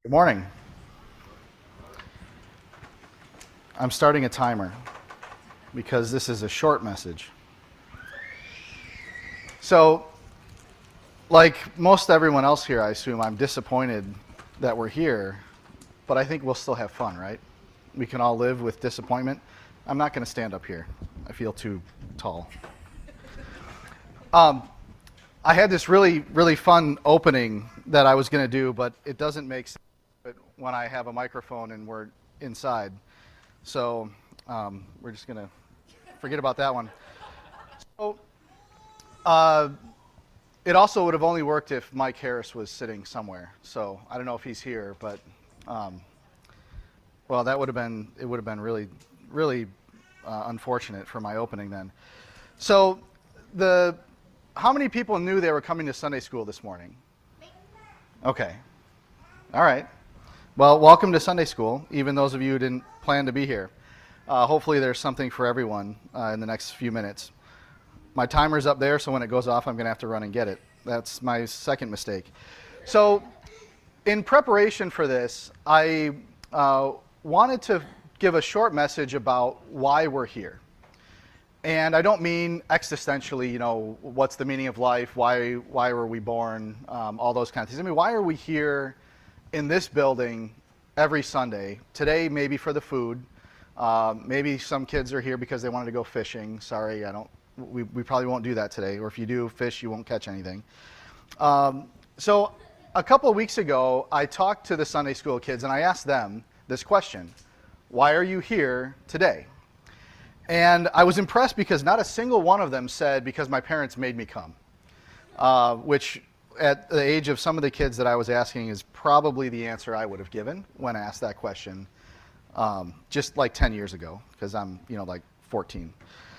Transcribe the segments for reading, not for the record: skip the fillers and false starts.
Good morning. I'm starting a timer because this is a short message. So, like most everyone else here, I assume I'm disappointed that we're here, but I think we'll still have fun, right? We can all live with disappointment. I'm not going to stand up here. I feel too tall. I had this really fun opening that I was going to do, but it doesn't make sense when I have a microphone and we're inside. So we're just going to forget about that one. So it also would have only worked if Mike Harris was sitting somewhere. So I don't know if he's here, but well, it would have been really unfortunate for my opening then. So how many people knew they were coming to Sunday school this morning? Okay. All right. Well, welcome to Sunday school, even those of you who didn't plan to be here. Hopefully there's something for everyone in the next few minutes. My timer's up there, so when it goes off, I'm going to have to run and get it. That's my second mistake. So in preparation for this, I wanted to give a short message about why we're here. And I don't mean existentially, what's the meaning of life, why were we born, all those kind of things. I mean, why are we here in this building every Sunday? Today, maybe for the food. Maybe some kids are here because they wanted to go fishing. Sorry, we probably won't do that today. Or if you do fish, you won't catch anything. So a couple of weeks ago, I talked to the Sunday school kids and I asked them this question: why are you here today? And I was impressed because not a single one of them said, because my parents made me come, which at the age of some of the kids that I was asking is probably the answer I would have given when I asked that question just like 10 years ago, because I'm, like 14.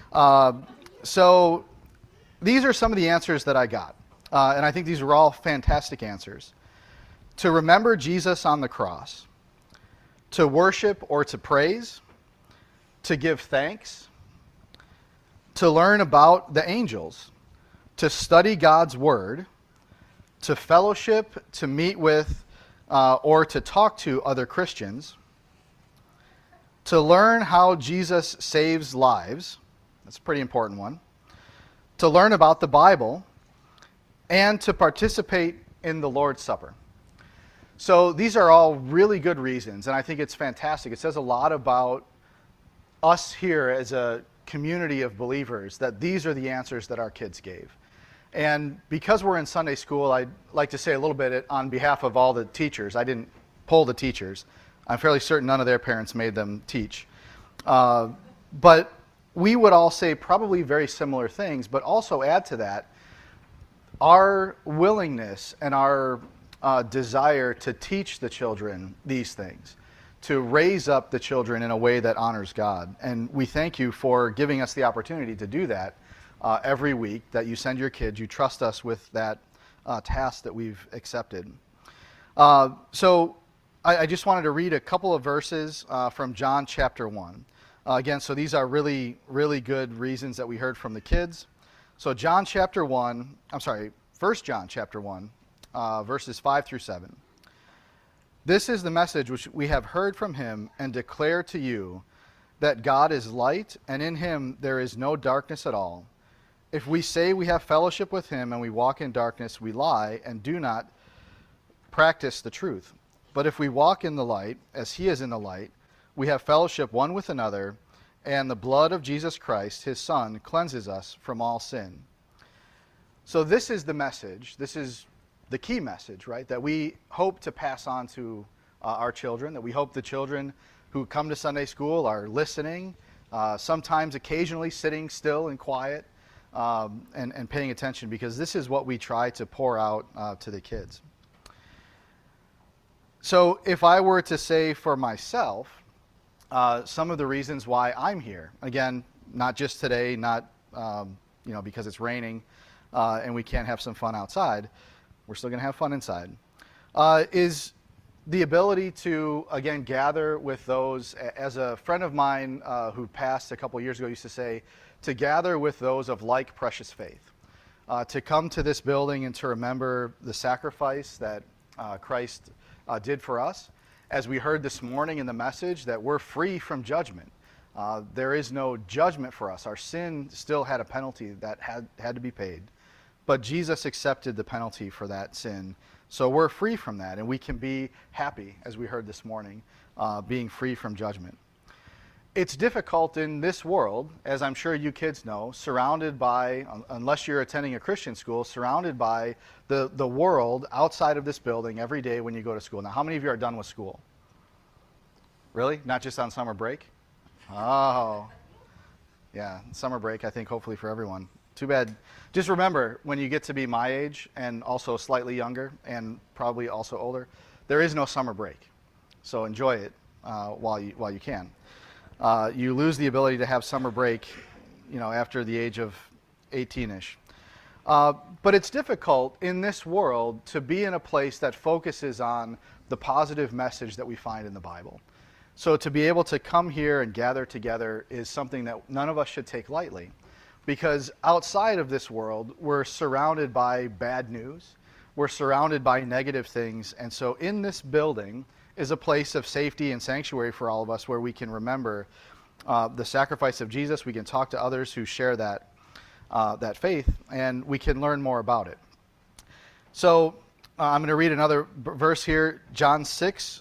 So these are some of the answers that I got. And I think these are all fantastic answers. To remember Jesus on the cross, to worship or to praise, to give thanks, to learn about the angels, to study God's word, to fellowship, to meet with or to talk to other Christians, to learn how Jesus saves lives, that's a pretty important one, to learn about the Bible, and to participate in the Lord's Supper. So these are all really good reasons, and I think it's fantastic. It says a lot about us here as a community of believers, that these are the answers that our kids gave. And because we're in Sunday school, I'd like to say a little bit on behalf of all the teachers. I didn't poll the teachers. I'm fairly certain none of their parents made them teach. But we would all say probably very similar things, but also add to that our willingness and our desire to teach the children these things, to raise up the children in a way that honors God. And we thank you for giving us the opportunity to do that every week, that you send your kids, you trust us with that task that we've accepted. So I just wanted to read a couple of verses from John chapter 1. Again, so these are really good reasons that we heard from the kids. So 1 John chapter 1, verses 5 through 7. This is the message which we have heard from him and declare to you, that God is light, and in him there is no darkness at all. If we say we have fellowship with him and we walk in darkness, we lie and do not practice the truth. But if we walk in the light, as he is in the light, we have fellowship one with another, and the blood of Jesus Christ, his Son, cleanses us from all sin. So this is the message. This is the key message, right, that we hope to pass on to our children, that we hope the children who come to Sunday school are listening, sometimes occasionally sitting still and quiet, and paying attention, because this is what we try to pour out to the kids. So if I were to say for myself some of the reasons why I'm here, again, not just today, not because it's raining and we can't have some fun outside, we're still going to have fun inside, is the ability to, again, gather with those, as a friend of mine who passed a couple years ago used to say, to gather with those of like precious faith, to come to this building and to remember the sacrifice that Christ did for us. As we heard this morning in the message, that we're free from judgment. There is no judgment for us. Our sin still had a penalty that had to be paid. But Jesus accepted the penalty for that sin. So we're free from that, and we can be happy, as we heard this morning, being free from judgment. It's difficult in this world, as I'm sure you kids know, surrounded by, unless you're attending a Christian school, surrounded by the world outside of this building every day when you go to school. Now, how many of you are done with school? Really? Not just on summer break? Oh, yeah, summer break, I think, hopefully for everyone. Too bad. Just remember, when you get to be my age and also slightly younger and probably also older, there is no summer break. So enjoy it while you can. You lose the ability to have summer break, after the age of 18-ish. But it's difficult in this world to be in a place that focuses on the positive message that we find in the Bible. So to be able to come here and gather together is something that none of us should take lightly. Because outside of this world, we're surrounded by bad news. We're surrounded by negative things. And so in this building is a place of safety and sanctuary for all of us where we can remember the sacrifice of Jesus. We can talk to others who share that faith, and we can learn more about it. So I'm going to read another verse here, John 6.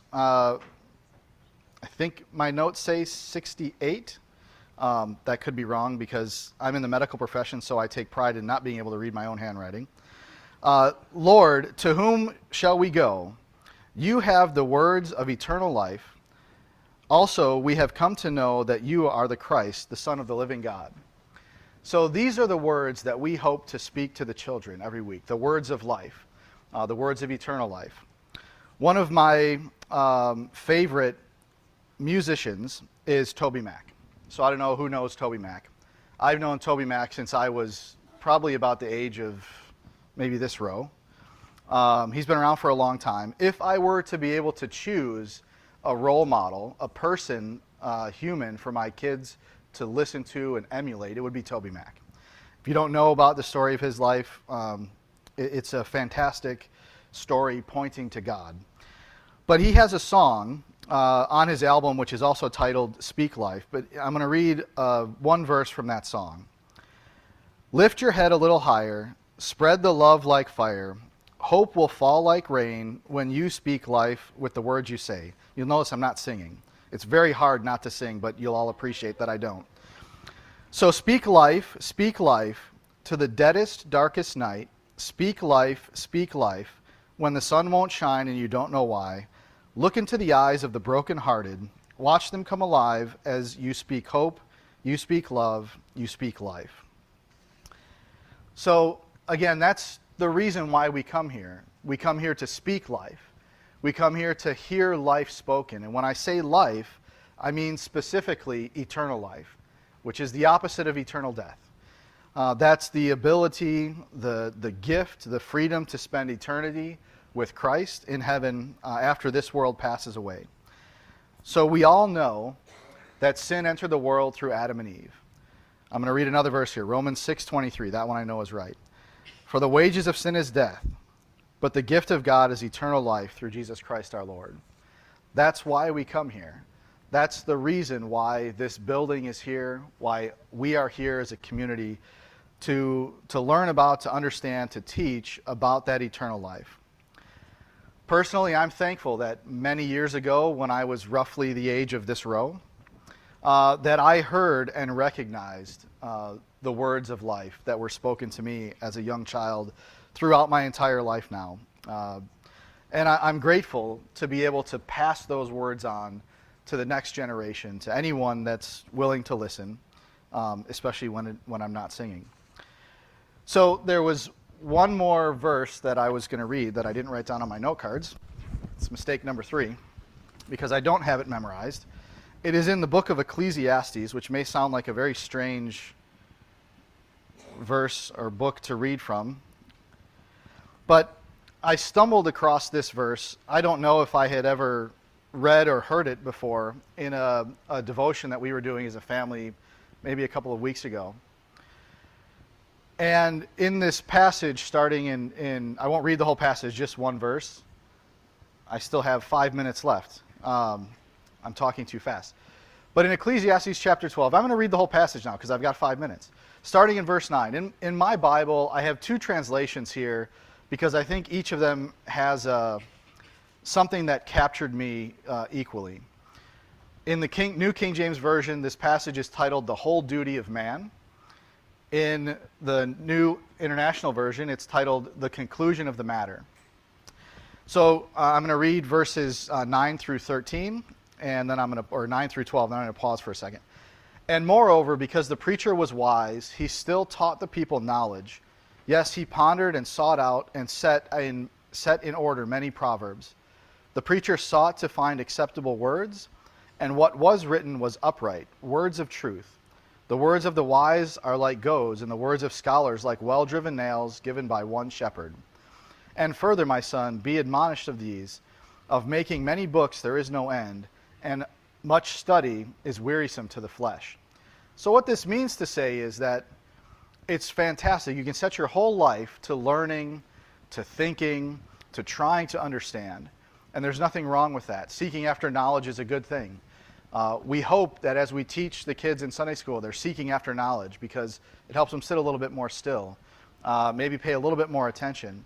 I think my notes say 68. That could be wrong because I'm in the medical profession, so I take pride in not being able to read my own handwriting. Lord, to whom shall we go? You have the words of eternal life. Also, we have come to know that you are the Christ, the Son of the living God. So these are the words that we hope to speak to the children every week, the words of life, the words of eternal life. One of my favorite musicians is Toby Mac. So I don't know who knows Toby Mac. I've known Toby Mac since I was probably about the age of maybe this row. He's been around for a long time. If I were to be able to choose a role model, a person, human for my kids to listen to and emulate, it would be Toby Mac. If you don't know about the story of his life, it's a fantastic story pointing to God. But he has a song on his album, which is also titled Speak Life. But I'm going to read one verse from that song. Lift your head a little higher, spread the love like fire. Hope will fall like rain when you speak life with the words you say. You'll notice I'm not singing. It's very hard not to sing, but you'll all appreciate that I don't. So speak life to the deadest, darkest night. Speak life, when the sun won't shine and you don't know why. Look into the eyes of the brokenhearted. Watch them come alive as you speak hope, you speak love, you speak life. So, again, that's the reason why we come here. We come here to speak life. We come here to hear life spoken. And when I say life, I mean specifically eternal life, which is the opposite of eternal death. That's the ability, the gift, the freedom to spend eternity with Christ in heaven after this world passes away. So we all know that sin entered the world through Adam and Eve. I'm going to read another verse here, Romans 6:23. That one I know is right. For the wages of sin is death, but the gift of God is eternal life through Jesus Christ our Lord. That's why we come here. That's the reason why this building is here, why we are here as a community to learn about, to understand, to teach about that eternal life. Personally, I'm thankful that many years ago, when I was roughly the age of this row, that I heard and recognized the words of life that were spoken to me as a young child throughout my entire life now. And I'm grateful to be able to pass those words on to the next generation, to anyone that's willing to listen, especially when I'm not singing. So there was one more verse that I was going to read that I didn't write down on my note cards. It's mistake number 3, because I don't have it memorized. It is in the book of Ecclesiastes, which may sound like a very strange verse or book to read from. But I stumbled across this verse. I don't know if I had ever read or heard it before in a devotion that we were doing as a family maybe a couple of weeks ago. And in this passage, starting in I won't read the whole passage, just one verse. I still have 5 minutes left. I'm talking too fast. But in Ecclesiastes chapter 12, I'm going to read the whole passage now because I've got 5 minutes. Starting in verse 9. In my Bible, I have two translations here because I think each of them has something that captured me equally. In the New King James Version, this passage is titled The Whole Duty of Man. In the New International Version, it's titled The Conclusion of the Matter. So I'm going to read verses 9 through 13, and then or 9 through 12, then I'm going to pause for a second. And moreover, because the preacher was wise, he still taught the people knowledge. Yes, he pondered and sought out and set in order many proverbs. The preacher sought to find acceptable words, and what was written was upright, words of truth. The words of the wise are like goads, and the words of scholars like well-driven nails given by one shepherd. And further, my son, be admonished of these. Of making many books there is no end, and much study is wearisome to the flesh. So what this means to say is that it's fantastic. You can set your whole life to learning, to thinking, to trying to understand. And there's nothing wrong with that. Seeking after knowledge is a good thing. We hope that as we teach the kids in Sunday school, they're seeking after knowledge because it helps them sit a little bit more still, maybe pay a little bit more attention.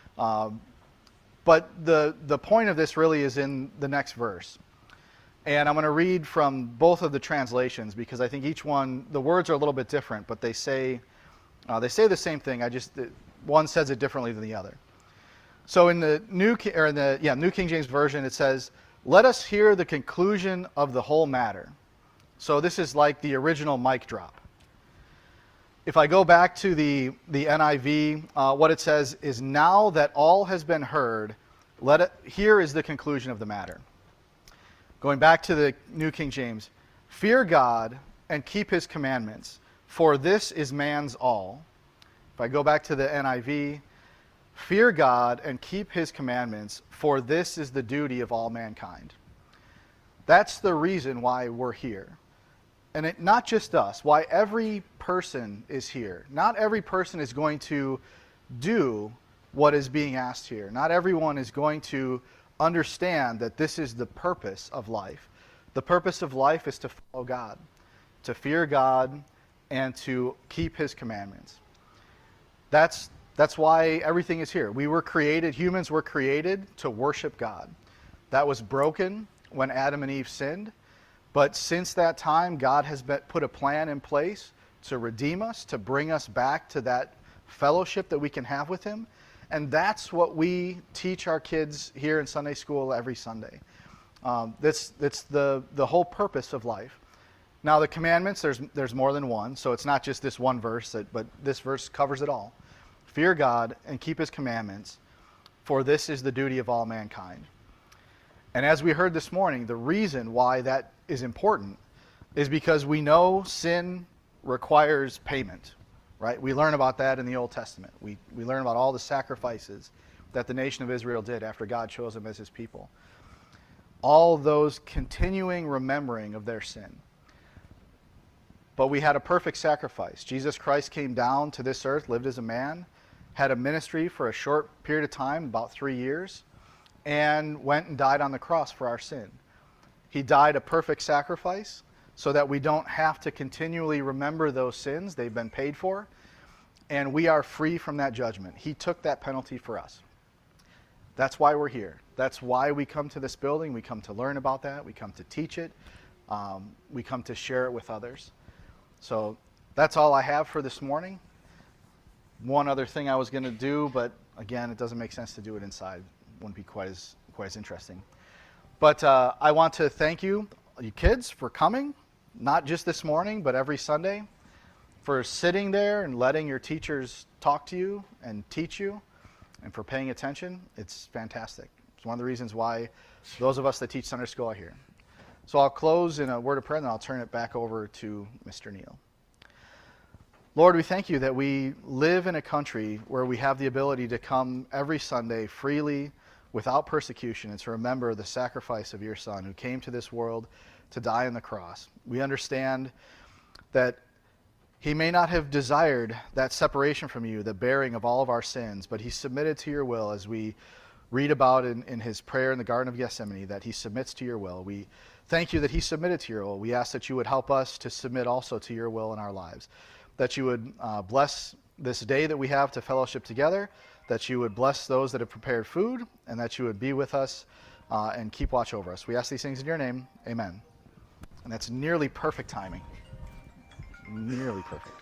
But the point of this really is in the next verse. And I'm going to read from both of the translations because I think each one, the words are a little bit different, but they say the same thing. One says it differently than the other. So in the New King James Version, it says, "Let us hear the conclusion of the whole matter." So this is like the original mic drop. If I go back to the NIV, what it says is, "Now that all has been heard, here is the conclusion of the matter." Going back to the New King James, "Fear God and keep his commandments, for this is man's all." If I go back to the NIV, "Fear God and keep his commandments, for this is the duty of all mankind." That's the reason why we're here. And not just us, why every person is here. Not every person is going to do what is being asked here. Not everyone is going to understand that this is the purpose of life. The purpose of life is to follow God, to fear God, and to keep his commandments. That's why everything is here. Humans were created to worship God. That was broken when Adam and Eve sinned. But since that time, God has put a plan in place to redeem us, to bring us back to that fellowship that we can have with him. And that's what we teach our kids here in Sunday school every Sunday. That's the whole purpose of life. Now the commandments, there's more than one, so it's not just this one verse, but this verse covers it all. Fear God and keep his commandments, for this is the duty of all mankind. And as we heard this morning, the reason why that is important is because we know sin requires payment, right? We learn about that in the Old Testament. We learn about all the sacrifices that the nation of Israel did after God chose them as his people. All those continuing remembering of their sin. But we had a perfect sacrifice. Jesus Christ came down to this earth, lived as a man, had a ministry for a short period of time, about 3 years, and went and died on the cross for our sin. He died a perfect sacrifice so that we don't have to continually remember those sins. They've been paid for, and we are free from that judgment. He took that penalty for us. That's why we're here. That's why we come to this building. We come to learn about that. We come to teach it. We come to share it with others. So that's all I have for this morning. One other thing I was going to do, but again, it doesn't make sense to do it inside. It wouldn't be quite as interesting. But I want to thank you kids, for coming, not just this morning, but every Sunday, for sitting there and letting your teachers talk to you and teach you, and for paying attention. It's fantastic. It's one of the reasons why those of us that teach Sunday school are here. So I'll close in a word of prayer, and then I'll turn it back over to Mr. Neal. Lord, we thank you that we live in a country where we have the ability to come every Sunday freely, without persecution, and to remember the sacrifice of your Son who came to this world to die on the cross. We understand that he may not have desired that separation from you, the bearing of all of our sins, but he submitted to your will as we read about in his prayer in the Garden of Gethsemane, that he submits to your will. We thank you that he submitted to your will. We ask that you would help us to submit also to your will in our lives, that you would bless this day that we have to fellowship together, that you would bless those that have prepared food, and that you would be with us and keep watch over us. We ask these things in your name. Amen. And that's nearly perfect timing. Nearly perfect.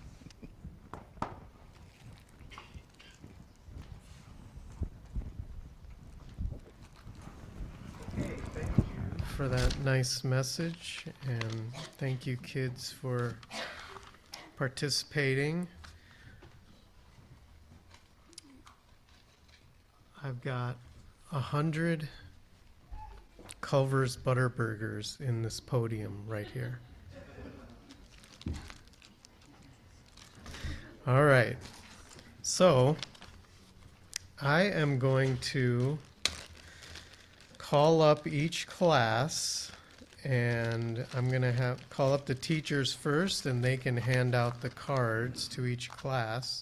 For that nice message, and thank you kids for participating. I've got 100 Culver's Butterburgers in this podium right here. All right, so I am going to call up each class, and I'm going to call up the teachers first, and they can hand out the cards to each class.